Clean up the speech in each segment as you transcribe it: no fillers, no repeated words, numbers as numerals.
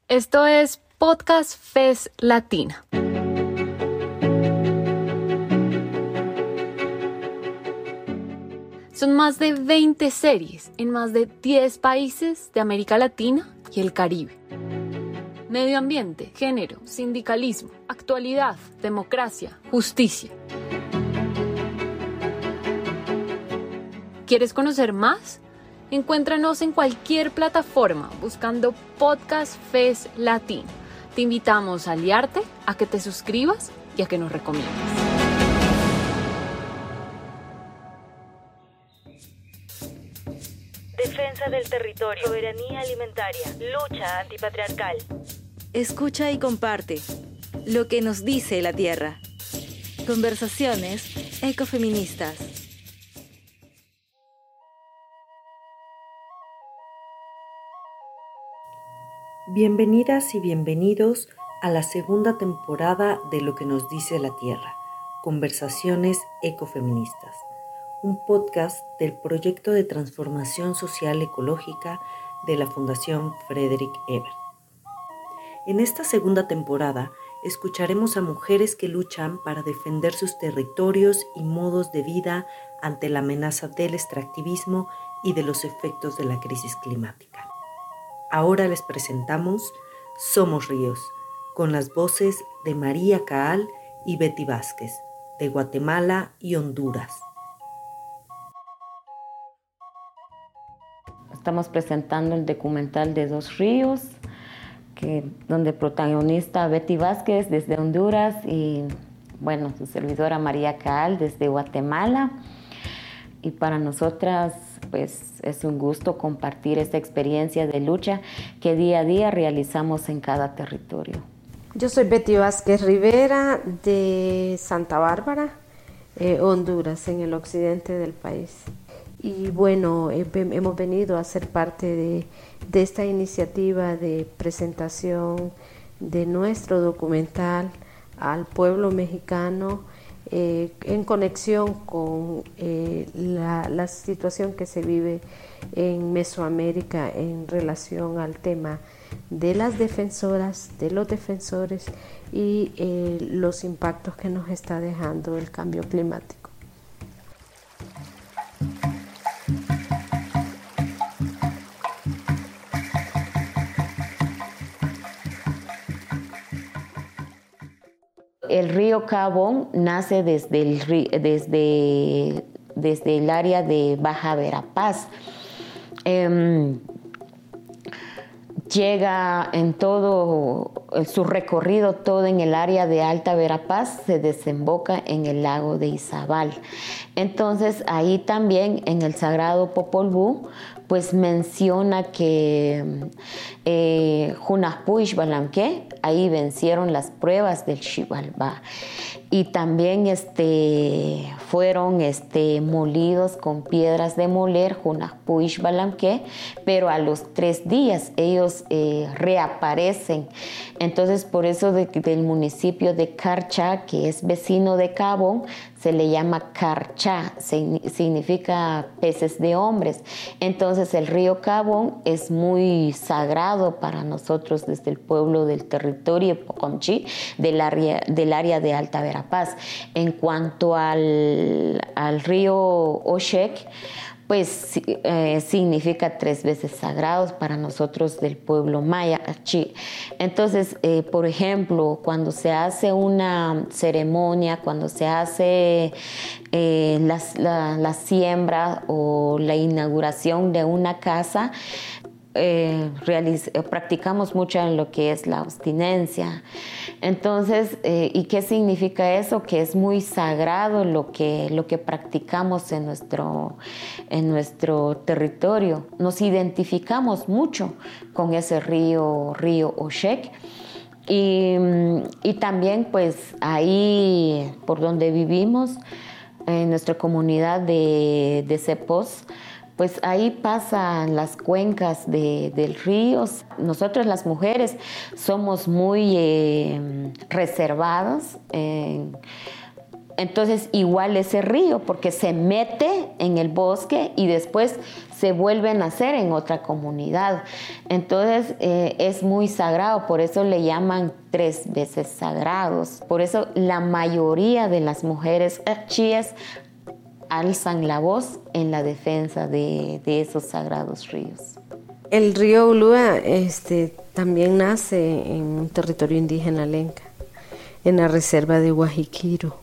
Esto es Podcast FES Latina. Son más de 20 series en más de 10 países de América Latina y el Caribe. Medio ambiente, género, sindicalismo, actualidad, democracia, justicia. ¿Quieres conocer más? Encuéntranos en cualquier plataforma buscando Podcast FES Latina. Te invitamos a aliarte, a que te suscribas y a que nos recomiendes. Defensa del territorio, soberanía alimentaria, lucha antipatriarcal. Escucha y comparte lo que nos dice la tierra. Conversaciones ecofeministas. Bienvenidas y bienvenidos a la segunda temporada de Lo que nos dice la tierra, Conversaciones ecofeministas, un podcast del proyecto de transformación social ecológica de la Fundación Frederick Ebert. En esta segunda temporada escucharemos a mujeres que luchan para defender sus territorios y modos de vida ante la amenaza del extractivismo y de los efectos de la crisis climática. Ahora les presentamos Somos Ríos, con las voces de María Caal y Betty Vázquez, de Guatemala y Honduras. Estamos presentando el documental de Dos Ríos, donde protagonista Betty Vázquez desde Honduras y, su servidora María Caal desde Guatemala. Y para nosotras, es un gusto compartir esta experiencia de lucha que día a día realizamos en cada territorio. Yo soy Betty Vázquez Rivera de Santa Bárbara, Honduras, en el occidente del país. Y hemos venido a ser parte de esta iniciativa de presentación de nuestro documental al pueblo mexicano en conexión con la situación que se vive en Mesoamérica en relación al tema de las defensoras, de los defensores y los impactos que nos está dejando el cambio climático. El río Cabón nace desde el área de Baja Verapaz. Llega en todo su recorrido, todo en el área de Alta Verapaz, se desemboca en el lago de Izabal. Entonces ahí también en el Sagrado Popol Vuh menciona que Junaspuy Balamqué, ahí vencieron las pruebas del Xibalbá. Y también fueron molidos con piedras de moler, Junaspuy Balamqué, pero a los 3 días ellos reaparecen. Entonces, por eso del municipio de Carchá, que es vecino de Cabón, se le llama Carchá, significa peces de hombres. Entonces, el río Cabón es muy sagrado para nosotros desde el pueblo del territorio Poconchí, del área de Alta Verapaz. En cuanto al río Oshek, significa 3 veces sagrados para nosotros del pueblo maya. Entonces, por ejemplo, cuando se hace una ceremonia, cuando se hace la siembra o la inauguración de una casa, practicamos mucho en lo que es la abstinencia. Entonces, ¿y qué significa eso? Que es muy sagrado lo que practicamos en nuestro territorio. Nos identificamos mucho con ese río Oshek. Y también ahí por donde vivimos, en nuestra comunidad de Cepos, ahí pasan las cuencas del río. Nosotros las mujeres somos muy reservadas Entonces igual ese río, porque se mete en el bosque y después se vuelve a nacer en otra comunidad. Entonces es muy sagrado, por eso le llaman 3 veces sagrados. Por eso la mayoría de las mujeres chíes alzan la voz en la defensa de esos sagrados ríos. El río Ulúa también nace en un territorio indígena lenca, en la reserva de Guajiquiro,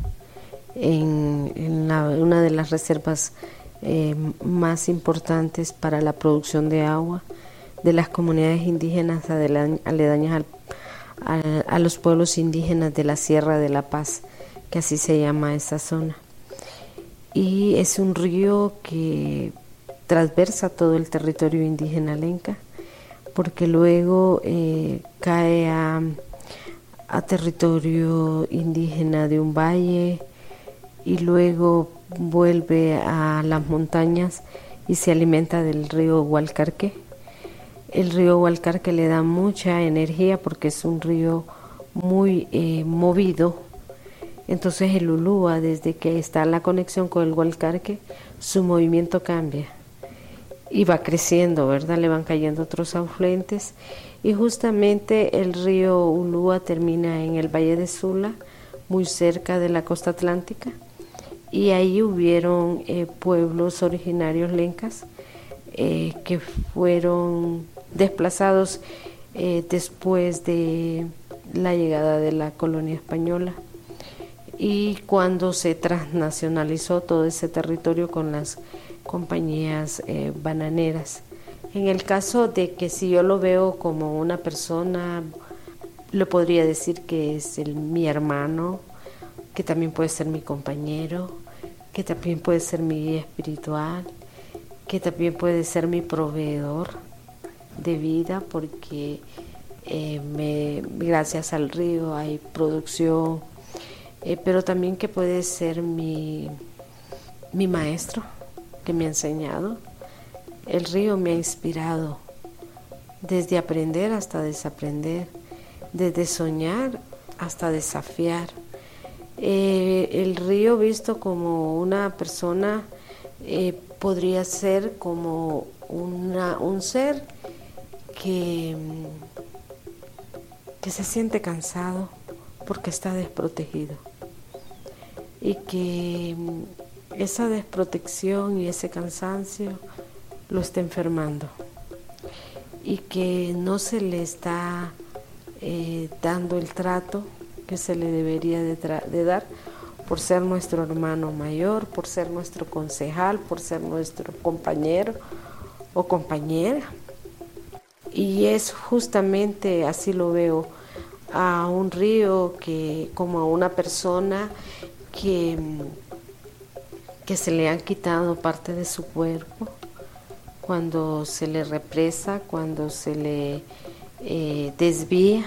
una de las reservas más importantes para la producción de agua de las comunidades indígenas aledañas a los pueblos indígenas de la Sierra de la Paz, que así se llama esa zona. Y es un río que transversa todo el territorio indígena lenca, porque luego cae a territorio indígena de un valle y luego vuelve a las montañas y se alimenta del río Hualcarque. El río Hualcarque le da mucha energía porque es un río muy movido. Entonces el Ulúa, desde que está la conexión con el Hualcarque, su movimiento cambia y va creciendo, ¿verdad? Le van cayendo otros afluentes y justamente el río Ulúa termina en el Valle de Sula, muy cerca de la costa atlántica, y ahí hubieron pueblos originarios lencas que fueron desplazados después de la llegada de la colonia española. Y cuando se transnacionalizó todo ese territorio con las compañías bananeras. En el caso de que si yo lo veo como una persona, le podría decir que es mi hermano, que también puede ser mi compañero, que también puede ser mi guía espiritual, que también puede ser mi proveedor de vida, porque gracias al río hay producción, pero también que puede ser mi maestro, que me ha enseñado. El río me ha inspirado desde aprender hasta desaprender, desde soñar hasta desafiar. El río visto como una persona podría ser como un ser que se siente cansado porque está desprotegido y que esa desprotección y ese cansancio lo está enfermando y que no se le está dando el trato que se le debería de dar por ser nuestro hermano mayor, por ser nuestro concejal, por ser nuestro compañero o compañera. Y es justamente así lo veo a un río como a una persona que se le han quitado parte de su cuerpo, cuando se le represa, cuando se le desvía.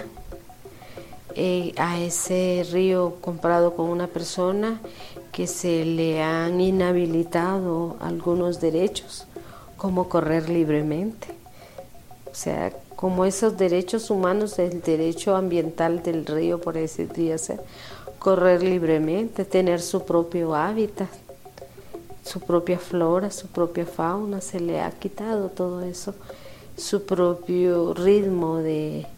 A ese río comparado con una persona que se le han inhabilitado algunos derechos, como correr libremente. O sea, como esos derechos humanos, el derecho ambiental del río, por decir así, correr libremente, tener su propio hábitat, su propia flora, su propia fauna, se le ha quitado todo eso, su propio ritmo de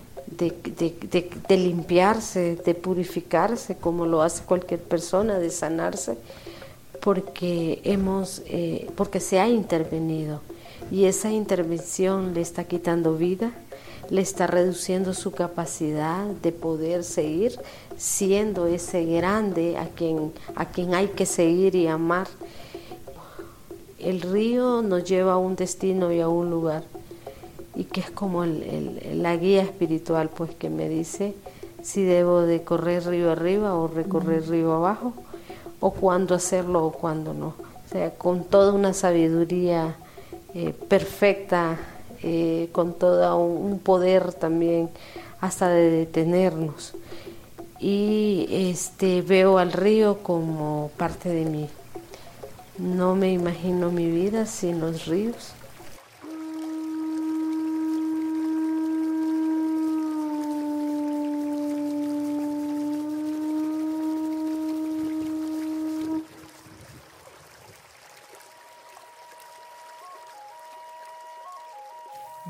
limpiarse, de purificarse, como lo hace cualquier persona, de sanarse, porque se ha intervenido y esa intervención le está quitando vida, le está reduciendo su capacidad de poder seguir siendo ese grande a quien hay que seguir y amar. El río nos lleva a un destino y a un lugar, y que es como la guía espiritual, pues, que me dice si debo de correr río arriba o recorrer río abajo, o cuándo hacerlo o cuándo no. O sea, con toda una sabiduría perfecta, con todo un poder también hasta de detenernos. Y veo al río como parte de mí. No me imagino mi vida sin los ríos.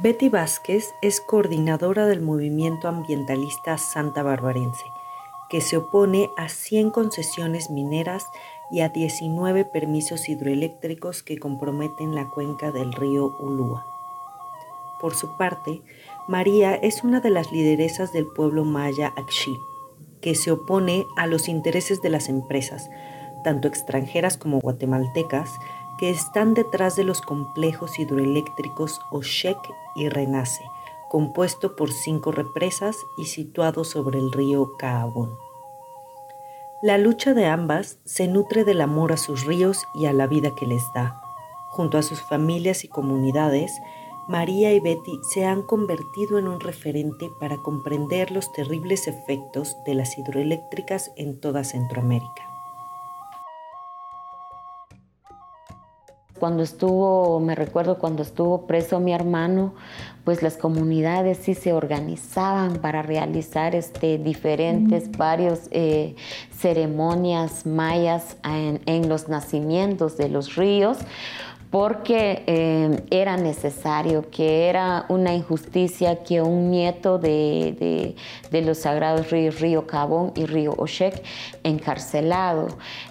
Betty Vázquez es coordinadora del movimiento ambientalista santabarbarense, que se opone a 100 concesiones mineras y a 19 permisos hidroeléctricos que comprometen la cuenca del río Ulúa. Por su parte, María es una de las lideresas del pueblo maya Akshi, que se opone a los intereses de las empresas, tanto extranjeras como guatemaltecas, que están detrás de los complejos hidroeléctricos Oshek y Renace, compuesto por 5 represas y situado sobre el río Caabón. La lucha de ambas se nutre del amor a sus ríos y a la vida que les da. Junto a sus familias y comunidades, María y Betty se han convertido en un referente para comprender los terribles efectos de las hidroeléctricas en toda Centroamérica. Me recuerdo cuando estuvo preso mi hermano, pues las comunidades sí se organizaban para realizar varios ceremonias mayas en los nacimientos de los ríos, porque era necesario, que era una injusticia que un nieto de los sagrados ríos, río Caabón y río Oshek, encarcelado.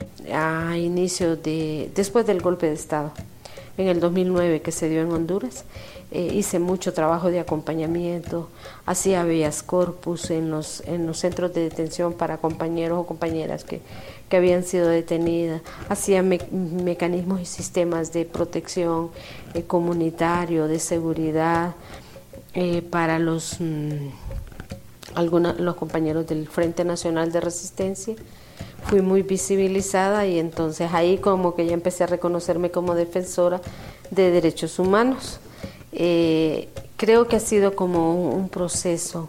Después del golpe de Estado, en el 2009 que se dio en Honduras, hice mucho trabajo de acompañamiento, hacía habeas corpus en los centros de detención para compañeros o compañeras que habían sido detenidas, hacía mecanismos y sistemas de protección comunitario, de seguridad para los compañeros del Frente Nacional de Resistencia. Fui muy visibilizada y entonces ahí como que ya empecé a reconocerme como defensora de derechos humanos. Creo que ha sido como un proceso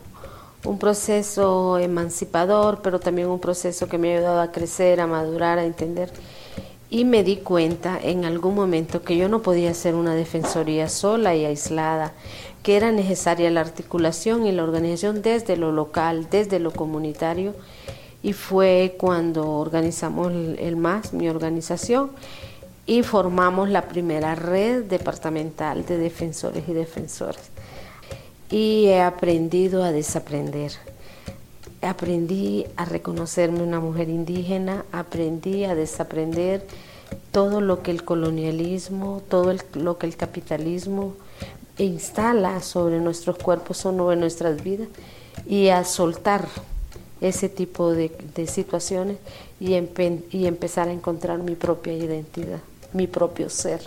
emancipador, pero también un proceso que me ha ayudado a crecer, a madurar, a entender. Y me di cuenta en algún momento que yo no podía ser una defensoría sola y aislada, que era necesaria la articulación y la organización desde lo local, desde lo comunitario. Y fue cuando organizamos el MAS, mi organización, y formamos la primera red departamental de defensores y defensoras. Y he aprendido a desaprender. Aprendí a reconocerme una mujer indígena, aprendí a desaprender todo lo que el colonialismo, lo que el capitalismo instala sobre nuestros cuerpos, sobre nuestras vidas, y a soltar ese tipo de situaciones y empezar a encontrar mi propia identidad, mi propio ser.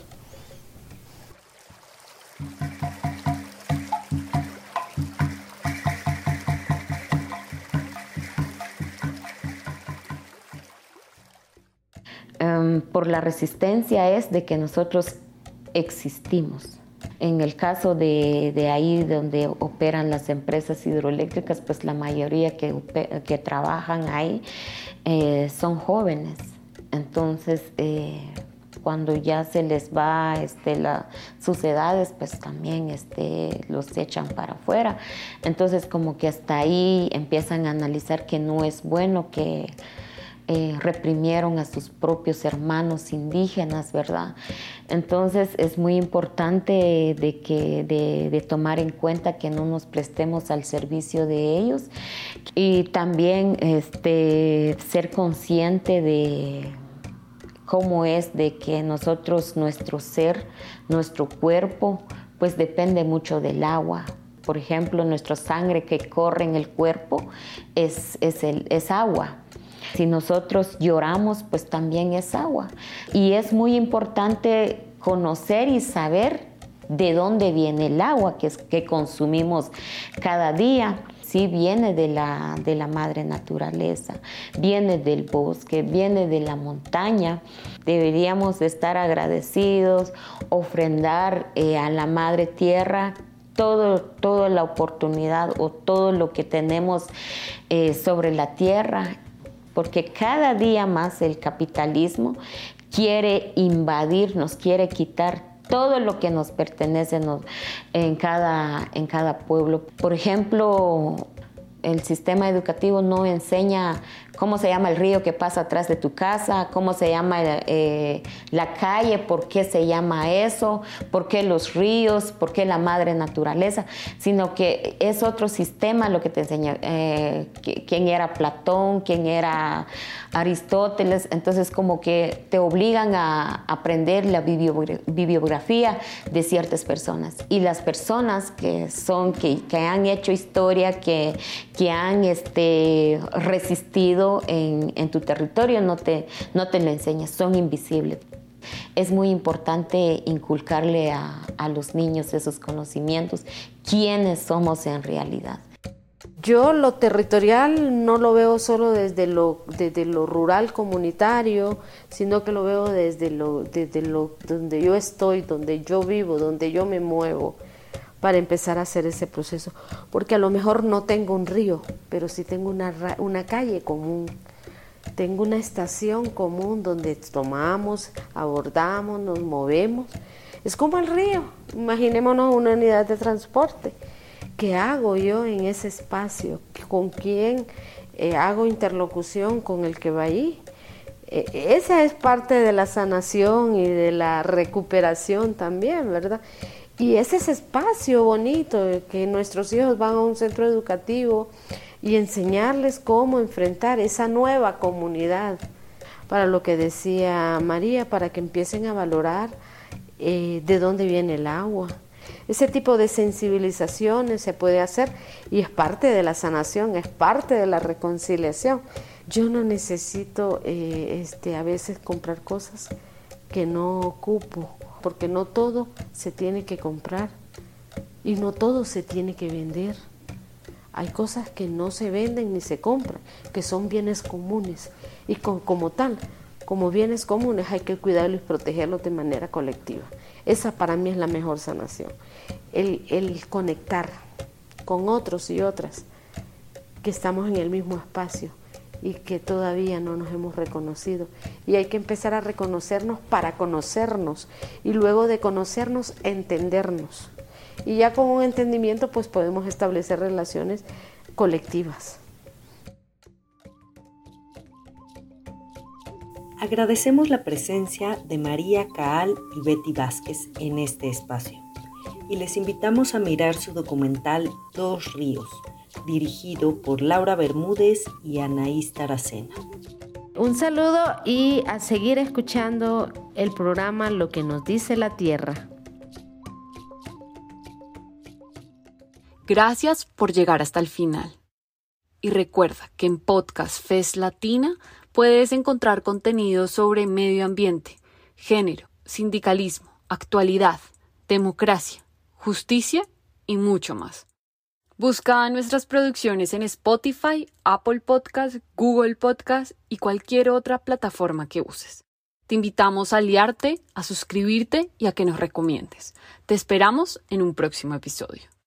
Por la resistencia es de que nosotros existimos. En el caso de ahí donde operan las empresas hidroeléctricas, pues la mayoría que trabajan ahí son jóvenes. Entonces, cuando ya se les va sus edades, pues también los echan para afuera. Entonces, como que hasta ahí empiezan a analizar que no es bueno, que reprimieron a sus propios hermanos indígenas, ¿verdad? Entonces es muy importante de tomar en cuenta que no nos prestemos al servicio de ellos y también ser consciente de cómo es de que nosotros, nuestro ser, nuestro cuerpo, pues depende mucho del agua. Por ejemplo, nuestra sangre que corre en el cuerpo es agua. Si nosotros lloramos, pues también es agua. Y es muy importante conocer y saber de dónde viene el agua que consumimos cada día. Sí, viene de la madre naturaleza, viene del bosque, viene de la montaña. Deberíamos de estar agradecidos, ofrendar a la madre tierra toda la oportunidad o todo lo que tenemos sobre la tierra, porque cada día más el capitalismo quiere invadirnos, quiere quitar todo lo que nos pertenece en cada pueblo. Por ejemplo, el sistema educativo no enseña cómo se llama el río que pasa atrás de tu casa, cómo se llama la calle, por qué se llama eso, por qué los ríos, por qué la madre naturaleza, sino que es otro sistema lo que te enseña quién era Platón, quién era Aristóteles. Entonces como que te obligan a aprender la bibliografía de ciertas personas, y las personas que han hecho historia, que han resistido en tu territorio, no te lo enseñas, son invisibles. Es muy importante inculcarle a los niños esos conocimientos, quiénes somos en realidad. Yo lo territorial no lo veo solo desde lo rural comunitario, sino que lo veo desde lo donde yo estoy, donde yo vivo, donde yo me muevo, para empezar a hacer ese proceso. Porque a lo mejor no tengo un río, pero sí tengo una calle común, tengo una estación común donde tomamos, abordamos, nos movemos. Es como el río, imaginémonos una unidad de transporte. ¿Qué hago yo en ese espacio? ¿Con quién hago interlocución con el que va ahí? Esa es parte de la sanación y de la recuperación también, ¿verdad? Y es ese espacio bonito que nuestros hijos van a un centro educativo y enseñarles cómo enfrentar esa nueva comunidad. Para lo que decía María, para que empiecen a valorar de dónde viene el agua. Ese tipo de sensibilizaciones se puede hacer y es parte de la sanación, es parte de la reconciliación. Yo no necesito a veces comprar cosas que no ocupo, porque no todo se tiene que comprar y no todo se tiene que vender. Hay cosas que no se venden ni se compran, que son bienes comunes, y como tal, como bienes comunes hay que cuidarlos y protegerlos de manera colectiva. Esa para mí es la mejor sanación, el conectar con otros y otras que estamos en el mismo espacio y que todavía no nos hemos reconocido. Y hay que empezar a reconocernos para conocernos, y luego de conocernos, entendernos. Y ya con un entendimiento pues podemos establecer relaciones colectivas. Agradecemos la presencia de María Caal y Betty Vázquez en este espacio y les invitamos a mirar su documental Dos Ríos, dirigido por Laura Bermúdez y Anaís Taracena. Un saludo y a seguir escuchando el programa Lo que nos dice la Tierra. Gracias por llegar hasta el final. Y recuerda que en Podcast FES Latina puedes encontrar contenido sobre medio ambiente, género, sindicalismo, actualidad, democracia, justicia y mucho más. Busca nuestras producciones en Spotify, Apple Podcast, Google Podcast y cualquier otra plataforma que uses. Te invitamos a aliarte, a suscribirte y a que nos recomiendes. Te esperamos en un próximo episodio.